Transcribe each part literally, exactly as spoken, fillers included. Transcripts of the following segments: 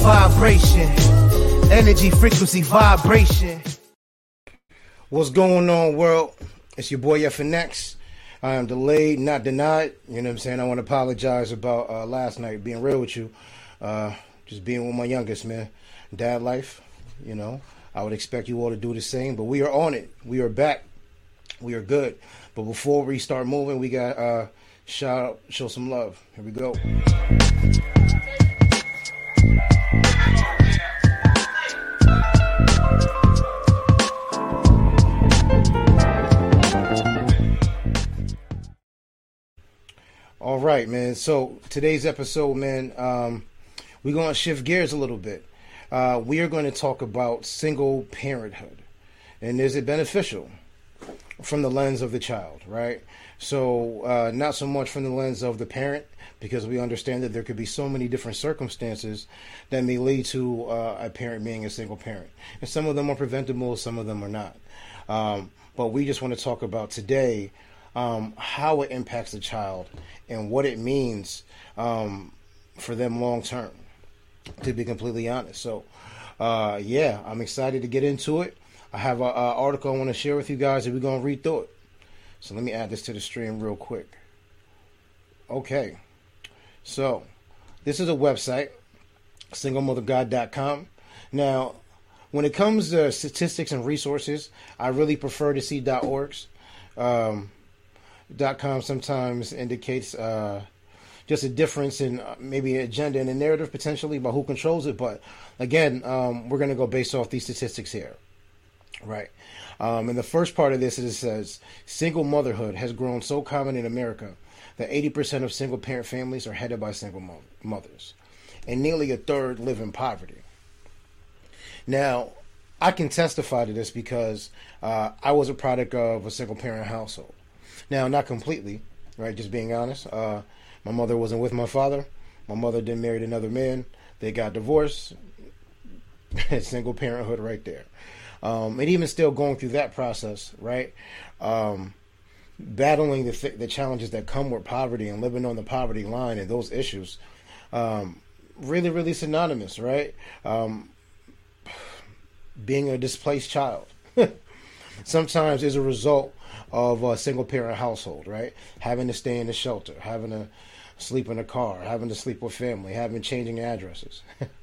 vibration. Energy, frequency, vibration. What's going on, world? It's your boy F N X. I am delayed, not denied. You know what I'm saying? I want to apologize about uh, last night, being real with you. Uh, just being with my youngest, man. Dad life, you know. I would expect you all to do the same, but we are on it. We are back. We are good. But before we start moving, we got uh, shout out, show some love. Here we go. All right, man. So today's episode, man, um, we're going to shift gears a little bit. Uh, we are going to talk about single parenthood. And is it beneficial from the lens of the child, right? So uh, not so much from the lens of the parent, because we understand that there could be so many different circumstances that may lead to uh, a parent being a single parent. And some of them are preventable, some of them are not. Um, but we just want to talk about today um, how it impacts the child and what it means um, for them long term, to be completely honest. So, uh, yeah, I'm excited to get into it. I have an article I want to share with you guys, and we're going to read through it. So let me add this to the stream real quick. Okay. So this is a website, single mother guide dot com. Now, when it comes to statistics and resources, I really prefer to see .orgs. Um, .com sometimes indicates uh, just a difference in uh, maybe an agenda and a narrative potentially about who controls it. But again, um, we're going to go based off these statistics here. Right. Um, and the first part of this is it says single motherhood has grown so common in America that eighty percent of single parent families are headed by single mo- mothers, and nearly a third live in poverty. Now, I can testify to this because uh, I was a product of a single parent household. Now, not completely, right? Just being honest. Uh, my mother wasn't with my father. My mother then married another man. They got divorced. Single parenthood right there. Um, and even still going through that process, right? Um, battling the th- the challenges that come with poverty and living on the poverty line and those issues, um, really, really synonymous, right? Um, being a displaced child sometimes is a result of a single parent household, right? Having to stay in the shelter, having to sleep in a car, having to sleep with family, having changing addresses.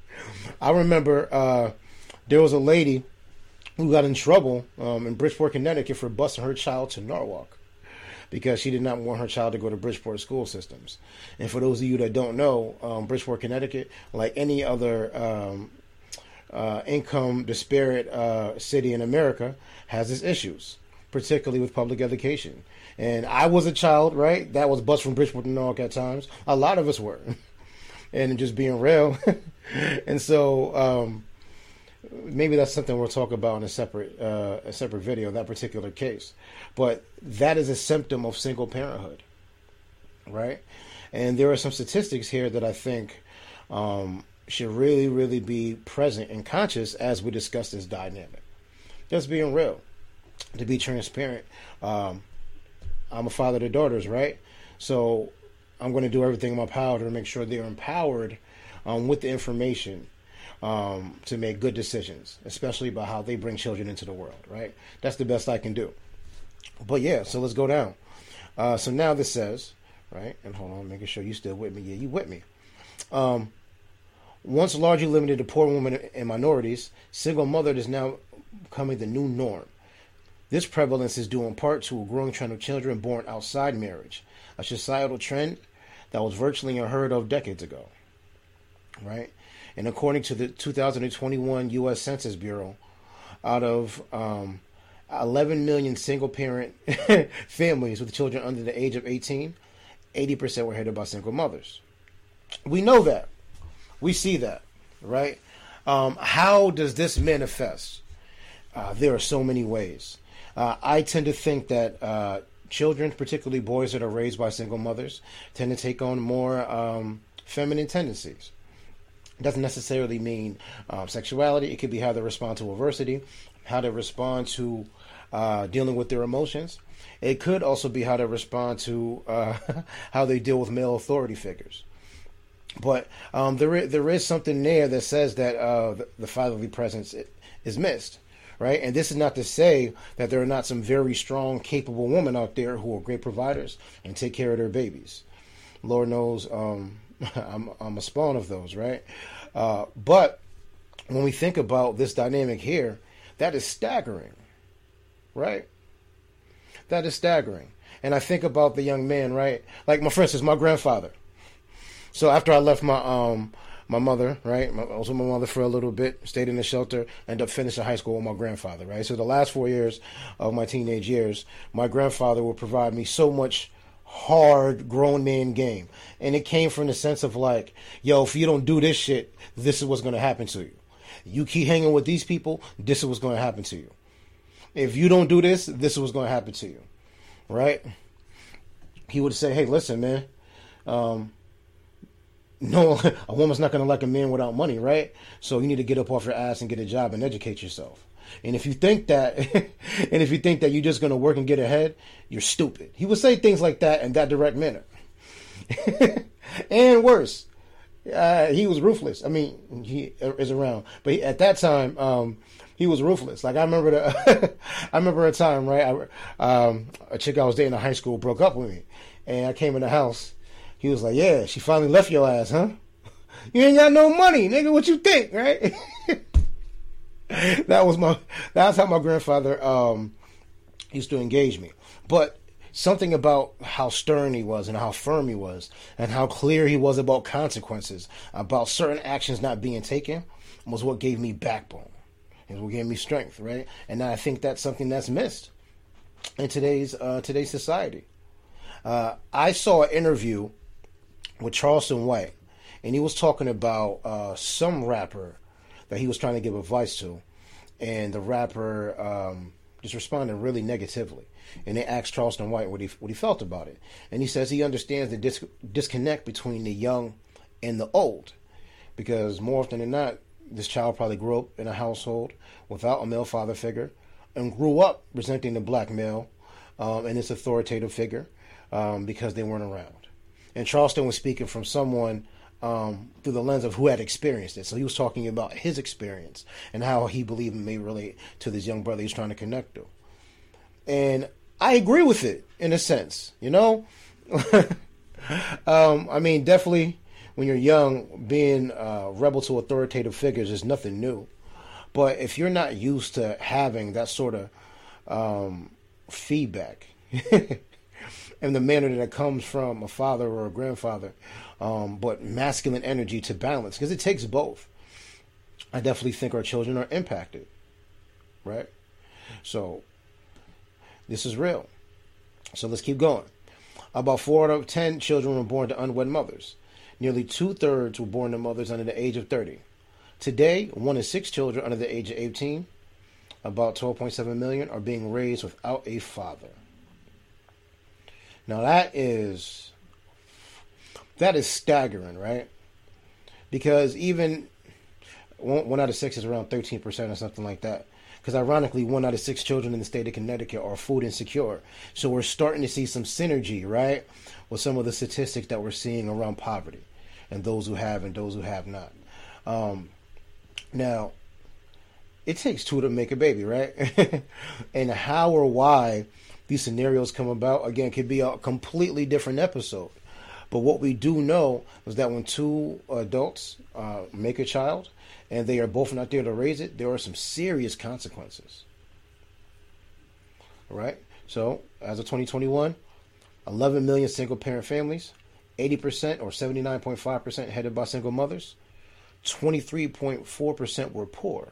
I remember uh, there was a lady who got in trouble um, in Bridgeport, Connecticut for busing her child to Norwalk because she did not want her child to go to Bridgeport school systems. And for those of you that don't know, um, Bridgeport, Connecticut, like any other um, uh, income disparate uh, city in America, has its issues, particularly with public education. And I was a child, right, that was bused from Bridgeport to Norwalk at times. A lot of us were. And just being real. And so um, maybe that's something we'll talk about in a separate uh, a separate video, that particular case. But that is a symptom of single parenthood, right? And there are some statistics here that I think um, should really, really be present and conscious as we discuss this dynamic. Just being real, to be transparent. Um, I'm a father to daughters, right? So I'm going to do everything in my power to make sure they're empowered um, with the information um, to make good decisions, especially about how they bring children into the world, right? That's the best I can do. But yeah, so let's go down. Uh, so now this says, right, and hold on, making sure you still with me. Yeah, you with me. Um, once largely limited to poor women and minorities, single motherhood is now becoming the new norm. This prevalence is due in part to a growing trend of children born outside marriage, a societal trend that was virtually unheard of decades ago, right? And according to the two thousand twenty-one U S Census Bureau, out of um, eleven million single-parent families with children under the age of eighteen, eighty percent were headed by single mothers. We know that. We see that, right? Um, how does this manifest? Uh, there are so many ways. Uh, I tend to think that uh, children, particularly boys that are raised by single mothers, tend to take on more um, feminine tendencies. It doesn't necessarily mean um, sexuality. It could be how they respond to adversity, how they respond to uh, dealing with their emotions. It could also be how they respond to uh, how they deal with male authority figures. But um, there is, there is something there that says that uh, the, the fatherly presence is missed, right? And this is not to say that there are not some very strong, capable women out there who are great providers and take care of their babies. Lord knows um, I'm, I'm a spawn of those, right? Uh, but when we think about this dynamic here, that is staggering, right? That is staggering. And I think about the young man, right? Like, my, for instance, my grandfather. So after I left my um my mother, right, my, I was with my mother for a little bit, stayed in the shelter, ended up finishing high school with my grandfather, right? So the last four years of my teenage years, my grandfather would provide me so much hard grown man game. And it came from the sense of like, yo, if you don't do this shit, this is what's going to happen to you. You keep hanging with these people, this is what's going to happen to you. If you don't do this, this is what's going to happen to you, right? He would say, hey, listen, man, um, no, a woman's not going to like a man without money, right? So you need to get up off your ass and get a job and educate yourself. And if you think that, and if you think that you're just going to work and get ahead, you're stupid. He would say things like that in that direct manner. And worse, uh, he was ruthless. I mean, he is around, but he, at that time, um, he was ruthless. Like I remember, the, I remember a time, right? I, um, a chick I was dating in high school broke up with me, and I came in the house. He was like, yeah, she finally left your ass, huh? You ain't got no money, nigga. What you think, right? that was my, that's how my grandfather um, used to engage me. But something about how stern he was and how firm he was and how clear he was about consequences, about certain actions not being taken, was what gave me backbone and what gave me strength, right? And I think that's something that's missed in today's uh, today's society. Uh, I saw an interview with Charleston White, and he was talking about uh, some rapper that he was trying to give advice to, and the rapper um, just responded really negatively. And they asked Charleston White what he what he felt about it, and he says he understands the dis- disconnect between the young and the old, because more often than not, this child probably grew up in a household without a male father figure, and grew up resenting the black male um, and its authoritative figure um, because they weren't around. And Charleston was speaking from someone um, through the lens of who had experienced it. So he was talking about his experience and how he believed it may relate to this young brother he's trying to connect to. And I agree with it in a sense, you know? um, I mean, definitely when you're young, being uh, rebel to authoritative figures is nothing new. But if you're not used to having that sort of um, feedback in the manner that it comes from a father or a grandfather, um, but masculine energy to balance, because it takes both, I definitely think our children are impacted, right? So this is real. So let's keep going. About four out of ten children were born to unwed mothers. Nearly two-thirds were born to mothers under the age of thirty. Today, one in six children under the age of eighteen, about twelve point seven million, are being raised without a father. Now that is, that is staggering, right? Because even one, one out of six is around thirteen percent or something like that. Because ironically, one out of six children in the state of Connecticut are food insecure. So we're starting to see some synergy, right, with some of the statistics that we're seeing around poverty and those who have and those who have not. Um, now, it takes two to make a baby, right? And how or why these scenarios come about, again, could be a completely different episode. But what we do know is that when two adults uh, make a child and they are both not there to raise it, there are some serious consequences. All right? So, as of twenty twenty-one, eleven million single-parent families, eighty percent or seventy-nine point five percent headed by single mothers, twenty-three point four percent were poor,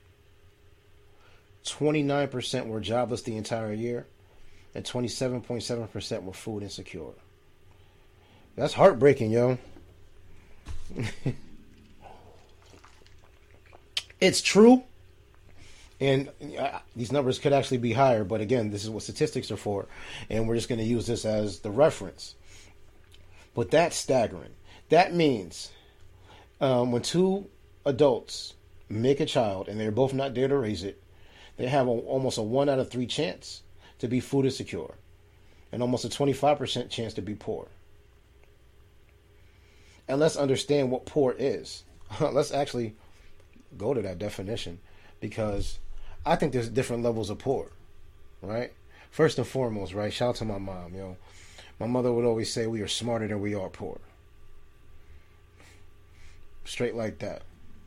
twenty-nine percent were jobless the entire year, and twenty-seven point seven percent were food insecure. That's heartbreaking, yo. It's true, and uh, these numbers could actually be higher, but again, this is what statistics are for, and we're just going to use this as the reference. But that's staggering. That means um, when two adults make a child and they're both not there to raise it, they have a, almost a one out of three chance to be food insecure, and almost a twenty-five percent chance to be poor. and let's understand what poor is. Let's actually go to that definition, because I think there's different levels of poor, right? First and foremost, right? Shout out to my mom, yo. My mother would always say we are smarter than we are poor. Straight like that.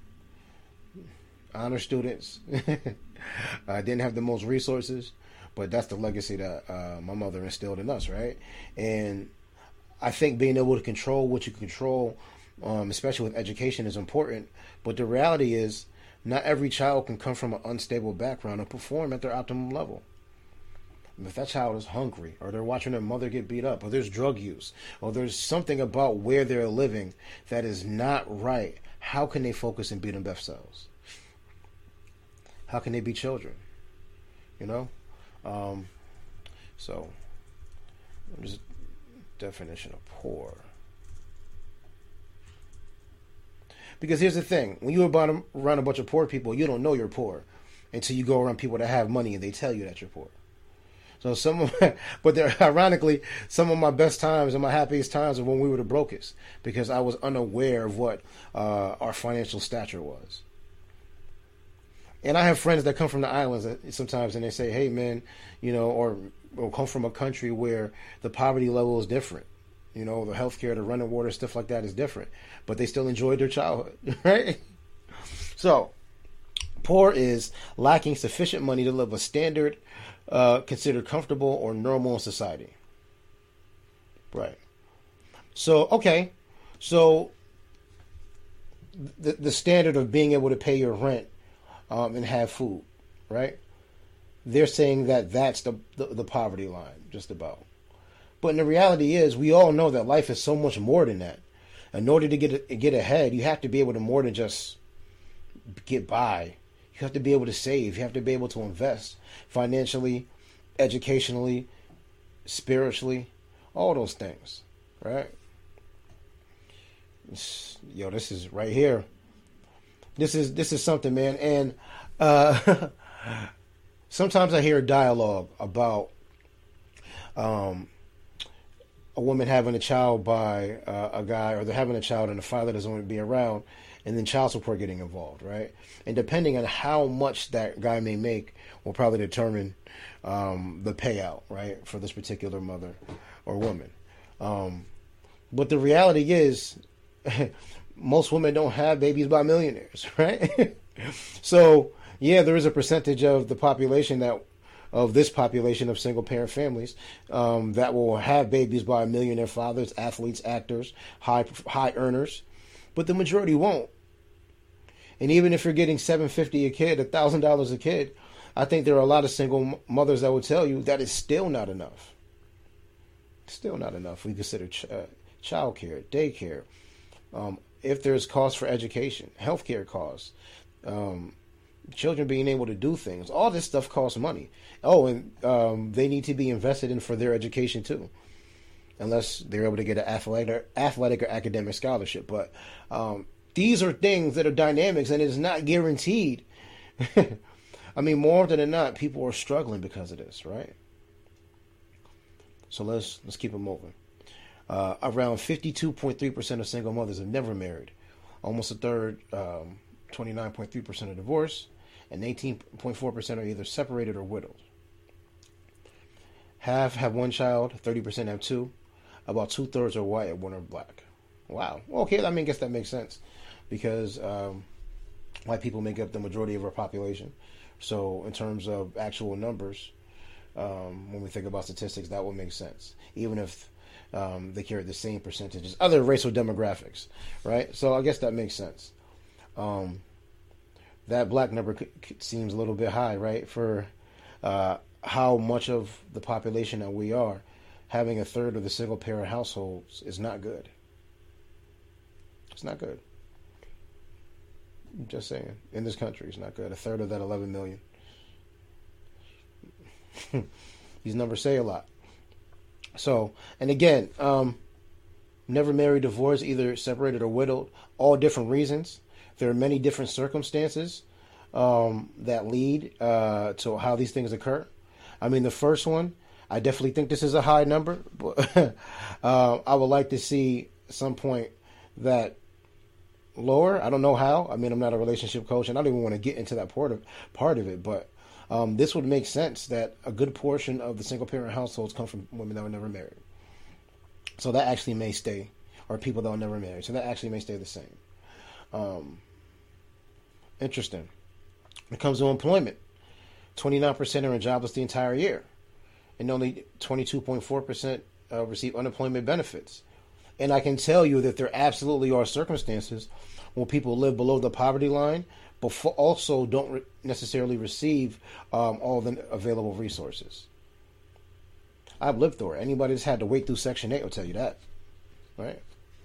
Honor students. I didn't have the most resources, but that's the legacy that uh, my mother instilled in us, right? And I think being able to control what you control, um, especially with education, is important. But the reality is, not every child can come from an unstable background and perform at their optimum level. If that child is hungry, or they're watching their mother get beat up, or there's drug use, or there's something about where they're living that is not right, how can they focus and be them best selves? How can they be children? You know? Um, so, just definition of poor. Because here's the thing. When you're around a bunch of poor people, you don't know you're poor until you go around people that have money and they tell you that you're poor. So some of my, but they're, ironically, some of my best times and my happiest times are when we were the brokest, because I was unaware of what uh, our financial stature was. And I have friends that come from the islands sometimes, and they say, hey, man, you know, or, or come from a country where the poverty level is different. You know, the healthcare, the running water, stuff like that is different. But they still enjoyed their childhood, right? So, poor is lacking sufficient money to live a standard uh, considered comfortable or normal in society. Right. So, okay. So, the, the standard of being able to pay your rent um, and have food, right? They're saying that that's the, the, the poverty line, just about. But the reality is, we all know that life is so much more than that. In order to get get ahead, you have to be able to more than just get by. You have to be able to save. You have to be able to invest financially, educationally, spiritually, all those things, right? Yo, this is right here. This is this is something, man. And uh, sometimes I hear a dialogue about um, a woman having a child by uh, a guy, or they're having a child and the father doesn't want to be around, and then child support getting involved, right? And depending on how much that guy may make will probably determine um, the payout, right, for this particular mother or woman. Um, but the reality is, most women don't have babies by millionaires, right? So, yeah, there is a percentage of the population that of this population of single-parent families um, that will have babies by millionaire fathers, athletes, actors, high high earners, but the majority won't. And even if you're getting seven hundred fifty dollars a kid, one thousand dollars a kid, I think there are a lot of single mothers that will tell you that is still not enough. Still not enough. We consider ch- uh, child care, daycare, um, if there's costs for education, healthcare costs, um, children being able to do things. All this stuff costs money. Oh, and um, they need to be invested in for their education too, unless they're able to get an athletic, athletic or academic scholarship. But um, these are things that are dynamics, and it's not guaranteed. I mean, more often than not, people are struggling because of this, right? So let's let's keep it moving. Uh, around fifty-two point three percent of single mothers have never married. Almost a third, um, twenty-nine point three percent are divorced, and eighteen point four percent are either separated or widowed. Half have one child, thirty percent have two. About two-thirds are white and one are black. Wow. Okay, I mean, I guess that makes sense, because um, white people make up the majority of our population. So in terms of actual numbers, um, when we think about statistics, that would make sense, even if um, they carry the same percentages, other racial demographics, right? So I guess that makes sense. Um, that black number c- c- seems a little bit high, right? For uh, how much of the population that we are, having a third of the single parent households is not good. It's not good. I'm just saying, in this country, it's not good. A third of that eleven million. These numbers say a lot. So, and again, um, never married, divorced, either separated or widowed, all different reasons. There are many different circumstances um, that lead uh, to how these things occur. I mean, the first one, I definitely think this is a high number, but uh, I would like to see at some point that lower. I don't know how. I mean, I'm not a relationship coach, and I don't even want to get into that part of part of it. But um, this would make sense that a good portion of the single parent households come from women that were never married. So that actually may stay, or people that were never married. So that actually may stay the same. Um, interesting. When it comes to employment, twenty-nine percent are jobless the entire year, and only twenty-two point four percent uh, receive unemployment benefits. And I can tell you that there absolutely are circumstances where people live below the poverty line, but also don't re- necessarily receive um, all the available resources. I've lived through it. Anybody that's had to wait through Section eight will tell you that, right?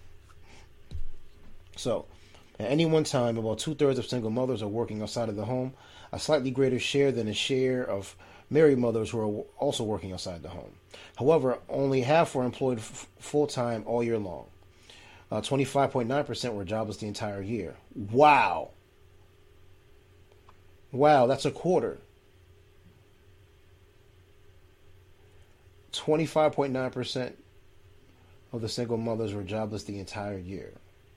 So, at any one time, about two-thirds of single mothers are working outside of the home, a slightly greater share than a share of married mothers who are also working outside the home. However, only half were employed f- full-time all year long. Uh, twenty-five point nine percent were jobless the entire year. Wow. Wow, that's a quarter. twenty-five point nine percent of the single mothers were jobless the entire year.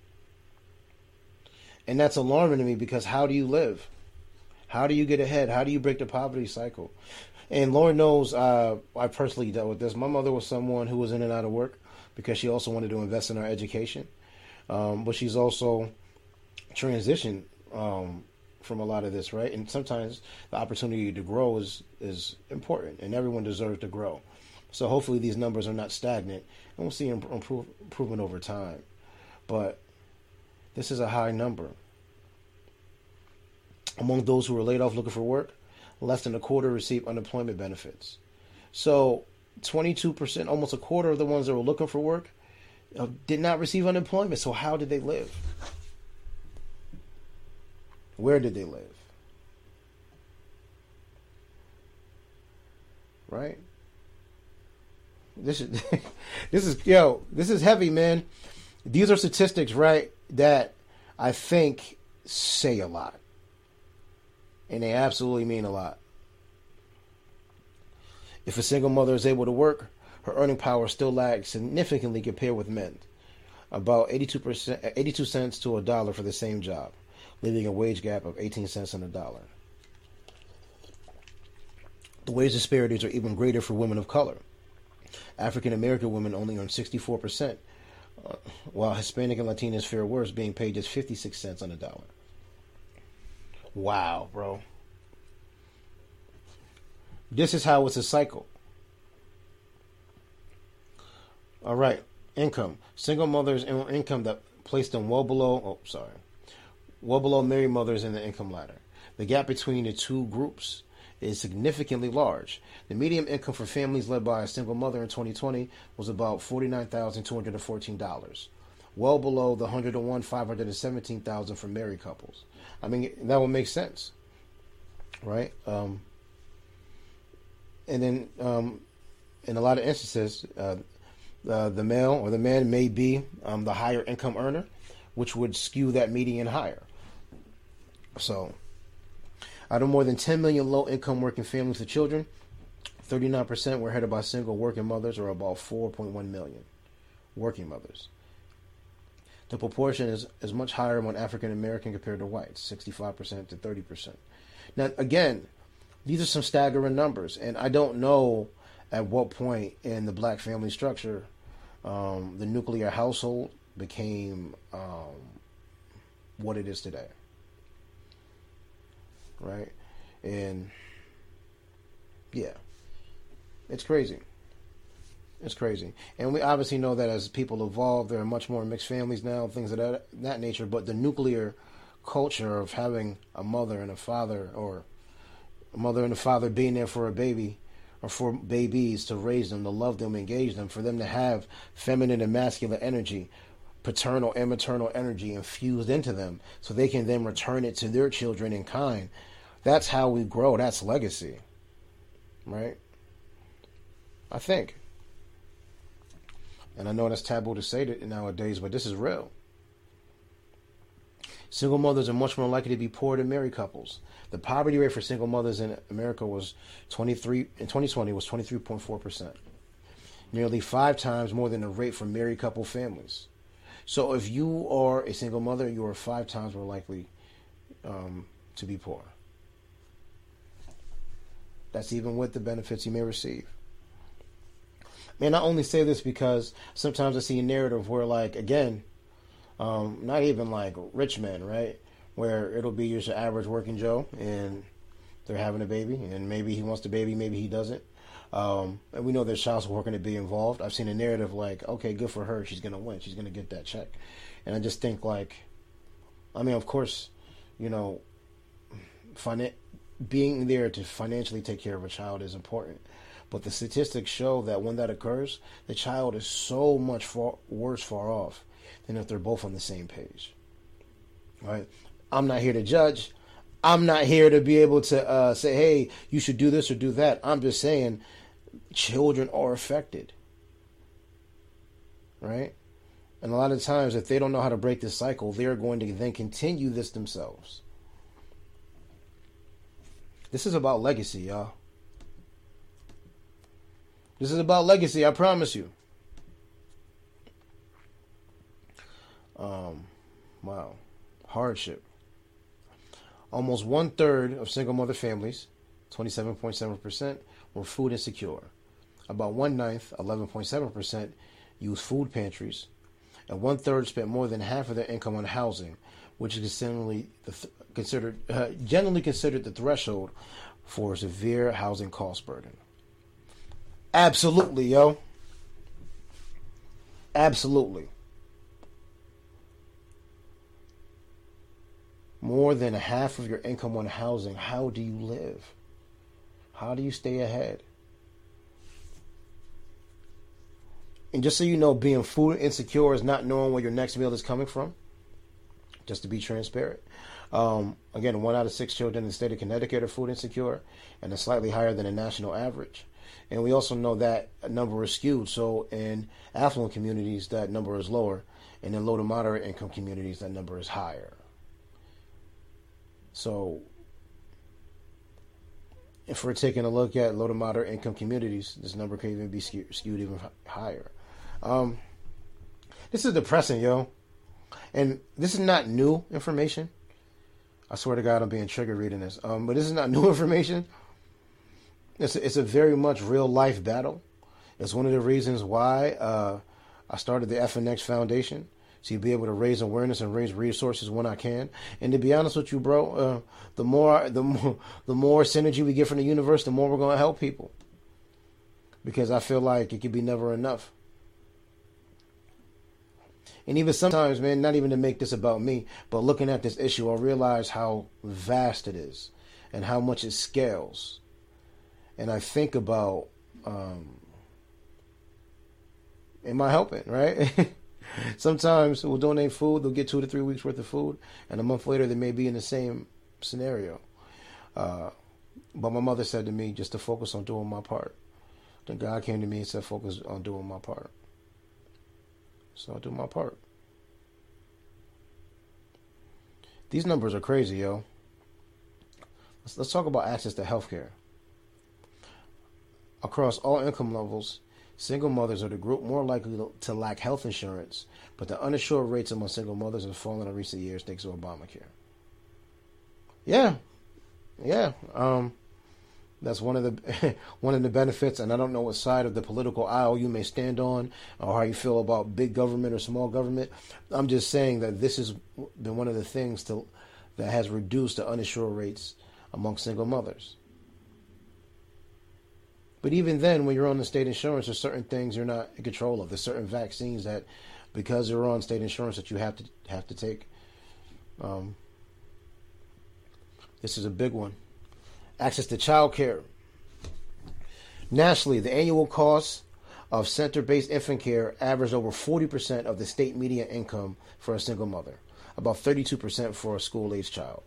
And that's alarming to me, because how do you live? How do you get ahead? How do you break the poverty cycle? And Lord knows, uh, I personally dealt with this. My mother was someone who was in and out of work because she also wanted to invest in our education. Um, but she's also transitioned um, from a lot of this, right? And sometimes the opportunity to grow is, is important, and everyone deserves to grow. So hopefully these numbers are not stagnant, and we'll see improve, improvement over time. But this is a high number. Among those who were laid off looking for work, less than a quarter received unemployment benefits. So twenty-two percent, almost a quarter of the ones that were looking for work, uh, did not receive unemployment. So how did they live? Where did they live? Right? This is this is yo, this is heavy, man. These are statistics, right, that I think say a lot. And they absolutely mean a lot. If a single mother is able to work, her earning power still lags significantly compared with men. About eighty-two percent, eighty-two cents to a dollar for the same job, leaving a wage gap of eighteen cents on a dollar. The wage disparities are even greater for women of color. African American women only earn sixty-four percent, uh, while Hispanic and Latinas fare worse, being paid just fifty-six cents on a dollar. Wow, bro. This is how it's a cycle. All right. Income. Single mothers' income that placed them well below, oh, sorry, well below married mothers in the income ladder. The gap between the two groups is significantly large. The median income for families led by a single mother in twenty twenty was about forty-nine thousand two hundred fourteen dollars, well below the one hundred one thousand five hundred seventeen dollars for married couples. I mean, that would make sense, right? Um, and then, um, in a lot of instances, uh, uh, the male or the man may be um, the higher income earner, which would skew that median higher. So, out of more than ten million low-income working families with children, thirty-nine percent were headed by single working mothers, or about four point one million working mothers. The proportion is, is much higher among African American compared to whites, sixty-five percent to thirty percent. Now, again, these are some staggering numbers, and I don't know at what point in the black family structure um, the nuclear household became um, what it is today. Right? And, yeah, it's crazy. It's crazy. And we obviously know that as people evolve, there are much more mixed families now, things of that, that nature. But the nuclear culture of having a mother and a father, or a mother and a father being there for a baby, or for babies, to raise them, to love them, engage them, for them to have feminine and masculine energy, paternal and maternal energy infused into them, so they can then return it to their children in kind. That's how we grow. That's legacy. Right? I think. And I know that's taboo to say that nowadays, but this is real. Single mothers are much more likely to be poor than married couples. The poverty rate for single mothers in America was twenty-three in twenty twenty was twenty-three point four percent, nearly five times more than the rate for married couple families. So if you are a single mother, you are five times more likely um, to be poor. That's even with the benefits you may receive. Man, I only say this because sometimes I see a narrative where, like, again, um, not even like rich men, right? Where it'll be your average working Joe and they're having a baby, and maybe he wants the baby, maybe he doesn't. Um, and we know there's child support going to be involved. I've seen a narrative like, okay, good for her. She's going to win. She's going to get that check. And I just think, like, I mean, of course, you know, finan- being there to financially take care of a child is important. But the statistics show that when that occurs, the child is so much far, worse far off than if they're both on the same page. Right? I'm not here to judge. I'm not here to be able to uh, say, hey, you should do this or do that. I'm just saying children are affected. Right? And a lot of times, if they don't know how to break this cycle, they're going to then continue this themselves. This is about legacy, y'all. This is about legacy, I promise you. Um, wow. Hardship. Almost one third of single mother families, twenty-seven point seven percent, were food insecure. About one ninth, eleven point seven percent, used food pantries. And one third spent more than half of their income on housing, which is generally the th- considered uh, generally considered the threshold for a severe housing cost burden. Absolutely, yo. Absolutely. More than half of your income on housing. How do you live? How do you stay ahead? And just so you know, being food insecure is not knowing where your next meal is coming from. Just to be transparent. Um, again, one out of six children in the state of Connecticut are food insecure, and it's slightly higher than the national average. And we also know that number is skewed. So in affluent communities, that number is lower. And in low to moderate income communities, that number is higher. So if we're taking a look at low to moderate income communities, this number could even be skewed, skewed even higher. Um, this is depressing, yo. And this is not new information. I swear to God, I'm being triggered reading this. Um, but this is not new information. It's a, it's a very much real life battle. It's one of the reasons why uh, I started the F N X Foundation. To be able to raise awareness and raise resources when I can. And to be honest with you, bro, uh, the more the more the more synergy we get from the universe, the more we're going to help people. Because I feel like it could be never enough. And even sometimes, man, not even to make this about me, but looking at this issue, I realize how vast it is and how much it scales. And I think about, um, am I helping, right? Sometimes we'll donate food, they'll get two to three weeks worth of food, and a month later they may be in the same scenario. Uh, but my mother said to me just to focus on doing my part. Then God came to me and said, focus on doing my part. So I'll do my part. These numbers are crazy, yo. Let's, let's talk about access to healthcare. Across all income levels, single mothers are the group more likely to lack health insurance, but the uninsured rates among single mothers have fallen in recent years thanks to Obamacare. Yeah, yeah. Um, that's one of the one of the benefits, and I don't know what side of the political aisle you may stand on, or how you feel about big government or small government. I'm just saying that this has been one of the things to, that has reduced the uninsured rates among single mothers. But even then, when you're on the state insurance, there's certain things you're not in control of. There's certain vaccines that, because you're on state insurance, that you have to have to take. Um, this is a big one. Access to child care. Nationally, the annual cost of center-based infant care averaged over forty percent of the state median income for a single mother, about thirty-two percent for a school-aged child.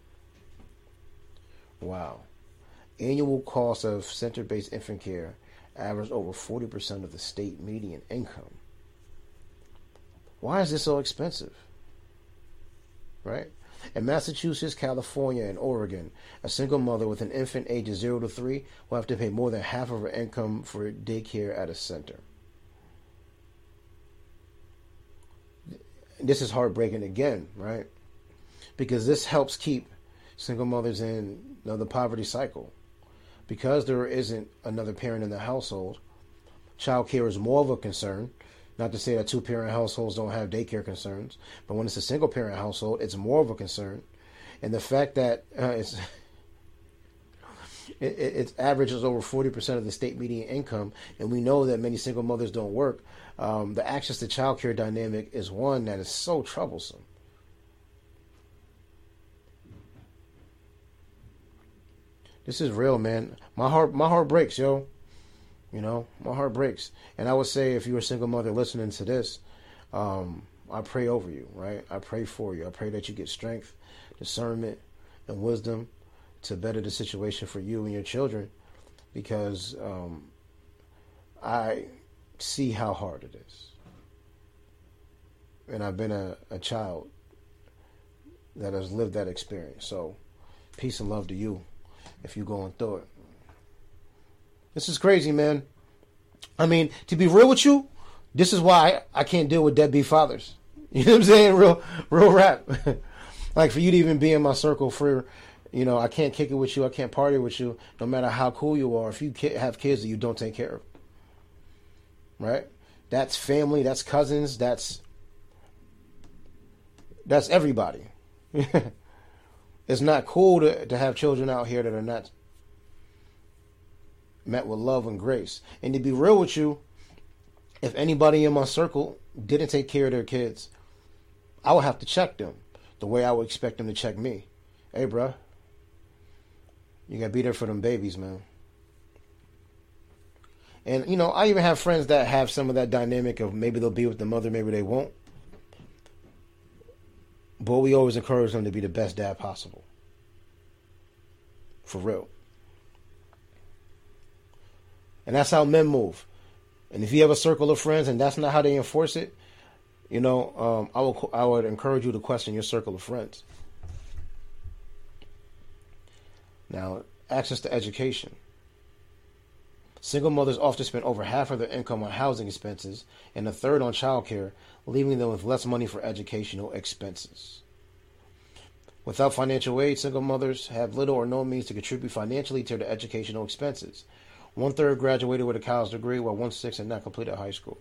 Wow. Annual cost of center-based infant care averaged over forty percent of the state median income. Why is this so expensive? Right? In Massachusetts, California, and Oregon, a single mother with an infant ages zero to three will have to pay more than half of her income for daycare at a center. this is heartbreaking again, right? Because this helps keep single mothers in, you know, the poverty cycle. Because there isn't another parent in the household, child care is more of a concern. Not to say that two-parent households don't have daycare concerns, but when it's a single-parent household, it's more of a concern. And the fact that uh, it's it, it averages over forty percent of the state median income, and we know that many single mothers don't work, um, the access to child care dynamic is one that is so troublesome. This is real, man. My heart, my heart breaks, yo. You know, my heart breaks. And I would say, if you're a single mother listening to this, um, I pray over you, right? I pray for you. I pray that you get strength, discernment, and wisdom to better the situation for you and your children, because um, I see how hard it is. And I've been a, a child that has lived that experience. So, peace and love to you if you're going through it. This is crazy, man. I mean, to be real with you, this is why I, I can't deal with deadbeat fathers. You know what I'm saying? Real, real rap. Like, for you to even be in my circle, for, you know, I can't kick it with you, I can't party with you, no matter how cool you are, if you have kids that you don't take care of. Right? That's family, that's cousins, that's, that's everybody. It's not cool to, to have children out here that are not met with love and grace. And to be real with you, if anybody in my circle didn't take care of their kids, I would have to check them the way I would expect them to check me. Hey, bruh, you gotta be there for them babies, man. And, you know, I even have friends that have some of that dynamic of maybe they'll be with the mother, maybe they won't. But we always encourage them to be the best dad possible. For real. And that's how men move. And if you have a circle of friends and that's not how they enforce it, you know, um, I will I would encourage you to question your circle of friends. Now, access to education. Single mothers often spend over half of their income on housing expenses and a third on childcare, leaving them with less money for educational expenses. Without financial aid, single mothers have little or no means to contribute financially to their educational expenses. One third graduated with a college degree, while one sixth had not completed high school.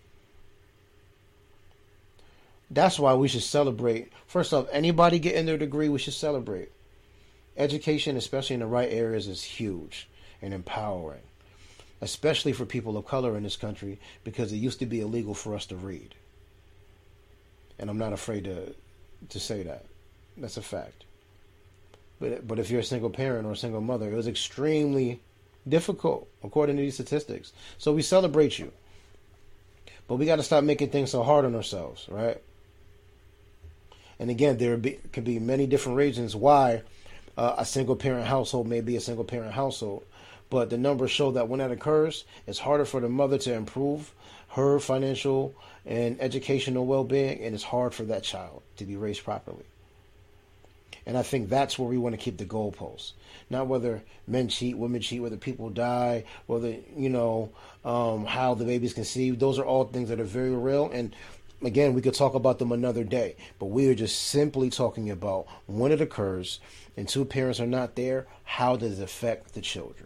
That's why we should celebrate. First off, anybody getting their degree, we should celebrate. Education, especially in the right areas, is huge and empowering, especially for people of color in this country, because it used to be illegal for us to read. And I'm not afraid to to say that. That's a fact. But but if you're a single parent or a single mother, it was extremely difficult, according to these statistics. So we celebrate you. But we got to stop making things so hard on ourselves, right? And again, there be, could be many different reasons why uh, a single parent household may be a single parent household. But the numbers show that when that occurs, it's harder for the mother to improve her financial and educational well-being, and it's hard for that child to be raised properly. And I think that's where we want to keep the goalposts. Not whether men cheat, women cheat, whether people die, whether, you know, um, how the baby's conceived. Those are all things that are very real. And again, we could talk about them another day. But we are just simply talking about when it occurs and two parents are not there, how does it affect the children?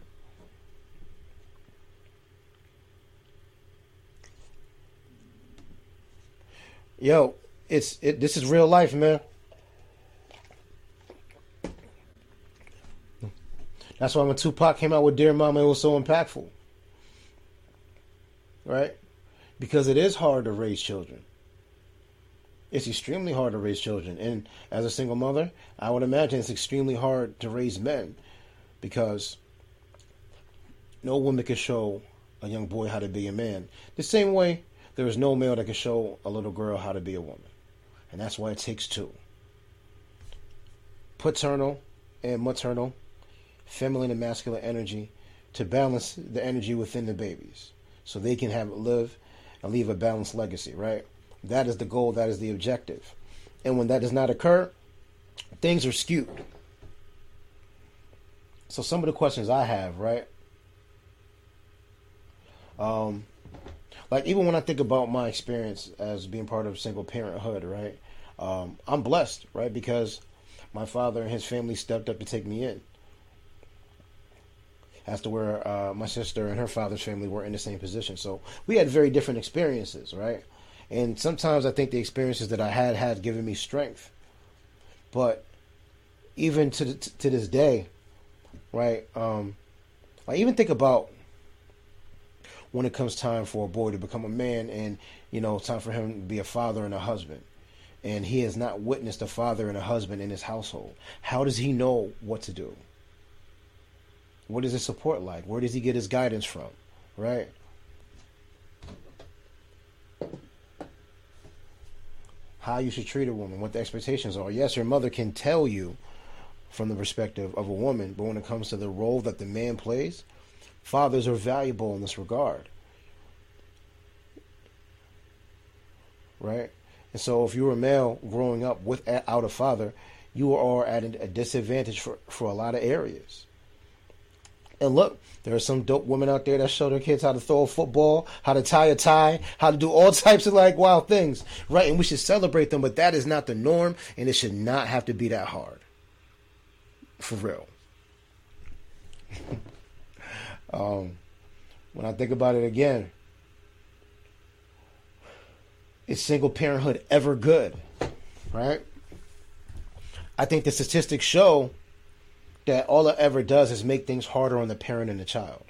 Yo, it's it. This is real life, man. That's why when Tupac came out with Dear Mama, it was so impactful. Right? Because it is hard to raise children. It's extremely hard to raise children. And as a single mother, I would imagine it's extremely hard to raise men. Because no woman can show a young boy how to be a man. The same way there is no male that can show a little girl how to be a woman. And that's why it takes two. Paternal and maternal, feminine and masculine energy, to balance the energy within the babies so they can have live and leave a balanced legacy, right? That is the goal, that is the objective. And when that does not occur, things are skewed. So some of the questions I have, right? Um, like even when I think about my experience as being part of single parenthood, right? Um, I'm blessed, right? Because my father and his family stepped up to take me in. As to where uh, my sister and her father's family were in the same position. So we had very different experiences, right? And sometimes I think the experiences that I had had given me strength. But even to the, to this day, right? Um, I even think about when it comes time for a boy to become a man, and you know, time for him to be a father and a husband, and he has not witnessed a father and a husband in his household. How does he know what to do? What is his support like? Where does he get his guidance from? Right? How you should treat a woman, what the expectations are. Yes, your mother can tell you from the perspective of a woman, but when it comes to the role that the man plays, fathers are valuable in this regard. Right? And so if you're a male growing up without a father, you are at a disadvantage for, for a lot of areas. And look, there are some dope women out there that show their kids how to throw a football, how to tie a tie, how to do all types of like wild things, right? And we should celebrate them, but that is not the norm, and it should not have to be that hard. For real. um, when I think about it again, is single parenthood ever good, right? I think the statistics show that all it ever does is make things harder on the parent and the child.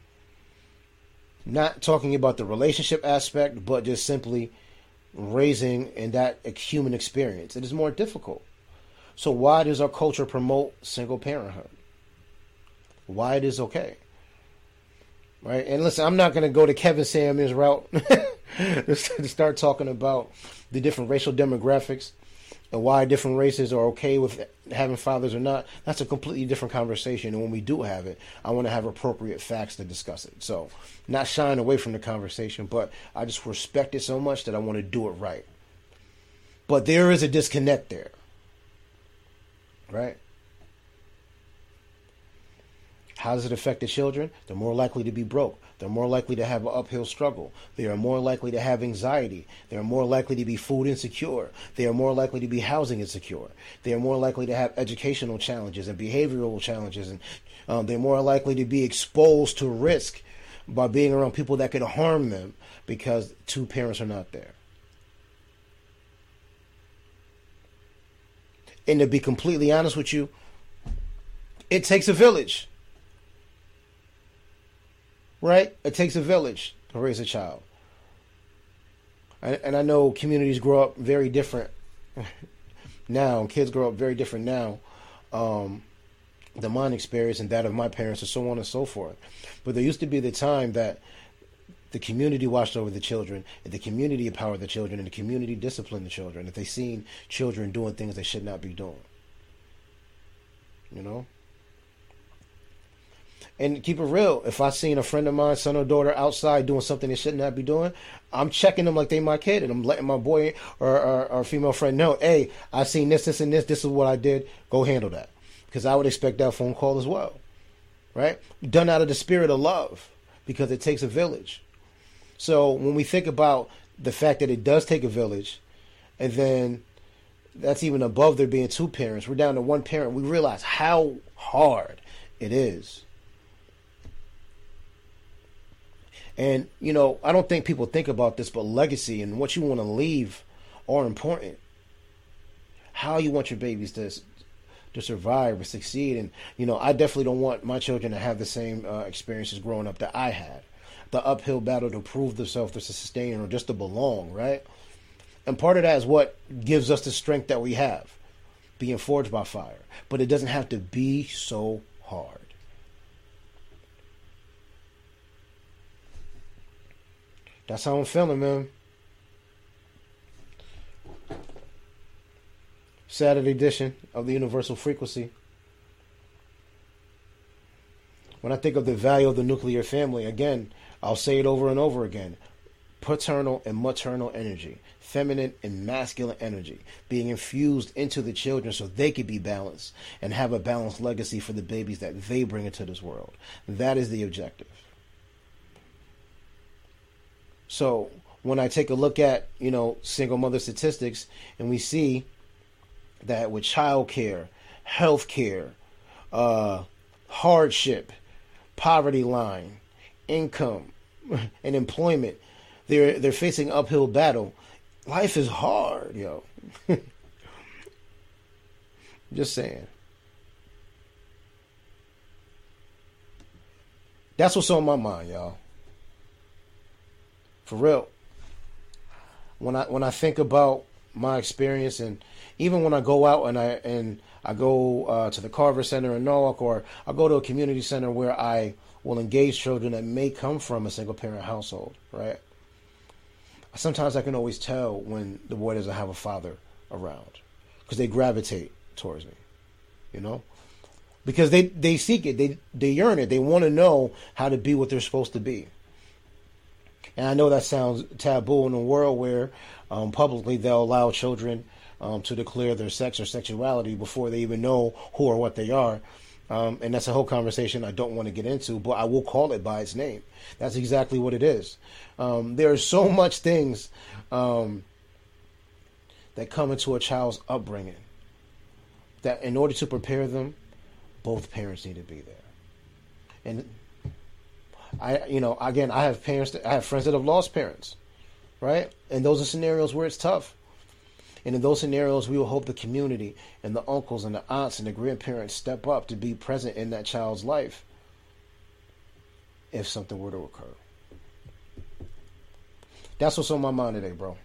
Not talking about the relationship aspect, but just simply raising in that human experience. It is more difficult. So why does our culture promote single parenthood? Why it is okay? Right? And listen, I'm not going to go to Kevin Samuels' route to start talking about the different racial demographics and why different races are okay with having fathers or not. That's a completely different conversation. And when we do have it, I want to have appropriate facts to discuss it. So not shying away from the conversation, but I just respect it so much that I want to do it right. But there is a disconnect there. Right? How does it affect the children? They're more likely to be broke. They're more likely to have an uphill struggle. They are more likely to have anxiety. They are more likely to be food insecure. They are more likely to be housing insecure. They are more likely to have educational challenges and behavioral challenges. And um, they're more likely to be exposed to risk by being around people that could harm them because two parents are not there. And to be completely honest with you, it takes a village. Right? It takes a village to raise a child. And, and I know communities grow up very different now. Kids grow up very different now um, than mine experience and that of my parents and so on and so forth. But there used to be the time that the community watched over the children, and the community empowered the children, and the community disciplined the children if they seen children doing things they should not be doing. You know? And keep it real, if I seen a friend of mine, son or daughter, outside doing something they should not be doing, I'm checking them like they my kid, and I'm letting my boy or, or, or female friend know, hey, I seen this, this, and this, this is what I did, go handle that. Because I would expect that phone call as well. Right? Done out of the spirit of love, because it takes a village. So when we think about the fact that it does take a village, and then that's even above there being two parents, we're down to one parent, we realize how hard it is. And, you know, I don't think people think about this, but legacy and what you want to leave are important. How you want your babies to to survive or succeed. And, you know, I definitely don't want my children to have the same uh, experiences growing up that I had. The uphill battle to prove themselves, to sustain, or just to belong, right? And part of that is what gives us the strength that we have, being forged by fire. But it doesn't have to be so hard. That's how I'm feeling, man. Saturday edition of the Universal Frequency. When I think of the value of the nuclear family, again, I'll say it over and over again. Paternal and maternal energy, feminine and masculine energy, being infused into the children so they can be balanced and have a balanced legacy for the babies that they bring into this world. That is the objective. So when I take a look at, you know, single mother statistics, and we see that with child care, health care, uh, hardship, poverty line, income, and employment, they're they're facing uphill battle. Life is hard, yo. Just saying. That's what's on my mind, y'all. For real. When I when I think about my experience, and even when I go out and I and I go uh, to the Carver Center in Norwalk, or I go to a community center where I will engage children that may come from a single parent household, right? Sometimes I can always tell when the boy doesn't have a father around, because they gravitate towards me, you know, because they, they seek it, they they yearn it, they want to know how to be what they're supposed to be. And I know that sounds taboo in a world where um, publicly they'll allow children um, to declare their sex or sexuality before they even know who or what they are. Um, and that's a whole conversation I don't want to get into, but I will call it by its name. That's exactly what it is. Um, there are so much things um, that come into a child's upbringing that in order to prepare them, both parents need to be there. And I, you know, again, I have parents, that, I have friends that have lost parents, right? And those are scenarios where it's tough. And in those scenarios, we will hope the community and the uncles and the aunts and the grandparents step up to be present in that child's life if something were to occur. That's what's on my mind today, bro.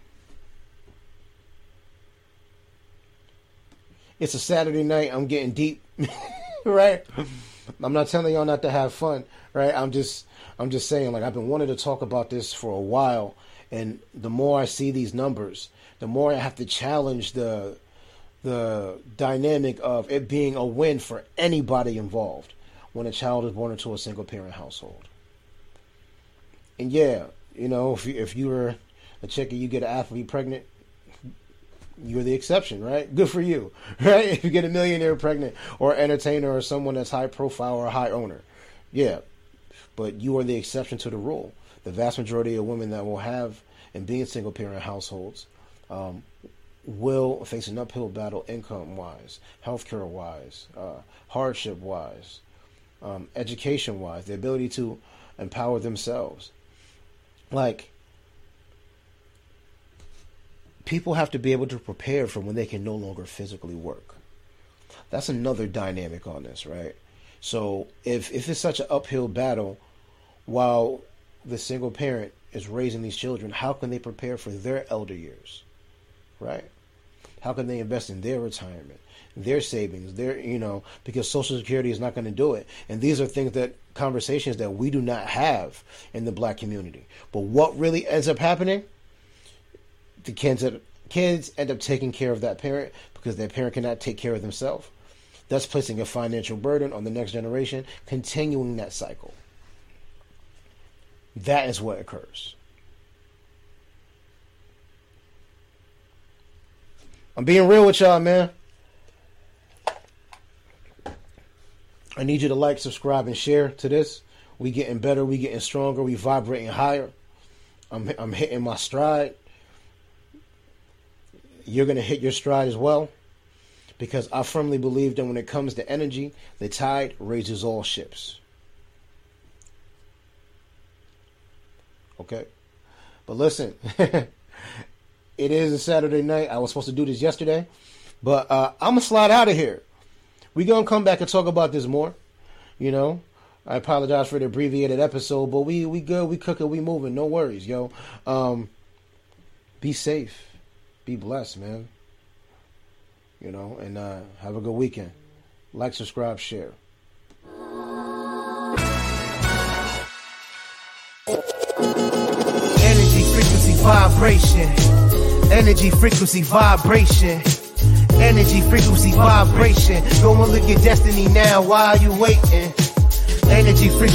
It's a Saturday night. I'm getting deep, right? I'm not telling y'all not to have fun, right? I'm just, I'm just saying, like, I've been wanting to talk about this for a while, and the more I see these numbers, the more I have to challenge the the dynamic of it being a win for anybody involved when a child is born into a single parent household. And yeah, you know, if you, if you were a chick and you get an athlete pregnant, you're the exception, right? Good for you, right? If you get a millionaire pregnant, or an entertainer, or someone that's high profile or a high owner, yeah, but you are the exception to the rule. The vast majority of women that will have and be in single parent households um, will face an uphill battle, income wise, healthcare wise, uh, hardship wise, um, education wise, the ability to empower themselves. Like, people have to be able to prepare for when they can no longer physically work. That's another dynamic on this, right? So if if it's such an uphill battle while the single parent is raising these children, how can they prepare for their elder years, right? How can they invest in their retirement, their savings, their, you know, because Social Security is not going to do it. And these are things that, conversations that we do not have in the black community. But what really ends up happening? The kids, kids end up taking care of that parent because that parent cannot take care of themselves. Thus placing a financial burden on the next generation, continuing that cycle. That is what occurs. I'm being real with y'all, man. I need you to like, subscribe, and share to this. We getting better. We getting stronger. We vibrating higher. I'm I'm hitting my stride. You're going to hit your stride as well. Because I firmly believe that when it comes to energy, the tide raises all ships. Okay? But listen, it is a Saturday night. I was supposed to do this yesterday. But uh, I'm going to slide out of here. We're going to come back and talk about this more. You know? I apologize for the abbreviated episode, but we, we good, we cooking, we moving. No worries, yo. Um, be safe. Be blessed, man. You know, and uh, have a good weekend. Like, subscribe, share. Energy, frequency, vibration. Energy, frequency, vibration. Energy, frequency, vibration. Go and look at destiny now. Why are you waiting? Energy, frequency.